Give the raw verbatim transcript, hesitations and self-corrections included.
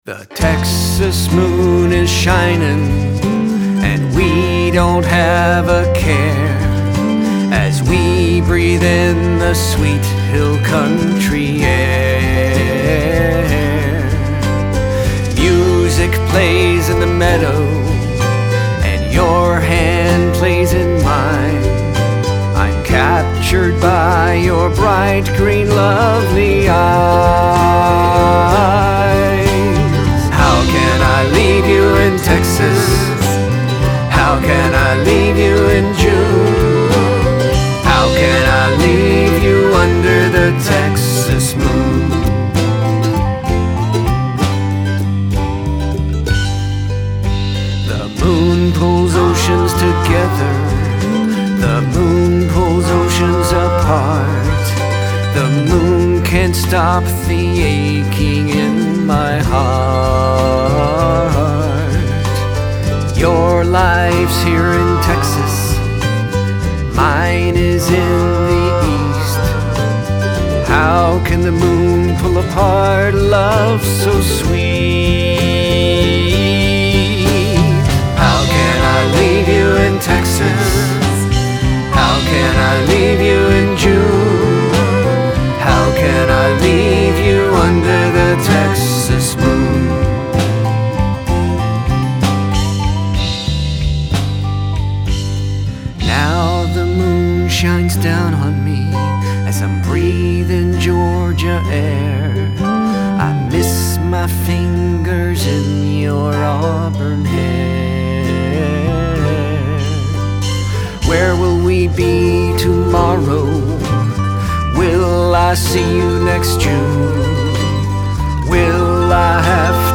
The Texas moon is shining, and we don't have a care as we breathe in the sweet hill country air. Music plays in the meadow, and your hand plays in mine. I'm captured by your bright green lovely eyes. How can I leave you in Texas? How can I leave you in June? How can I leave you under the Texas moon? The moon pulls oceans together. The moon pulls oceans apart. The moon can't stop the aching in my heart. Your life's here in Texas, mine is in the east. How can the moon pull apart love so sweet? How can I leave you in Texas? How can I leave you in June? How can I leave you under the Texas moon? Now the moon shines down on me as I'm breathing Georgia air. I miss my fingers in your auburn hair. Where will we be tomorrow? Will I see you next June? Will I have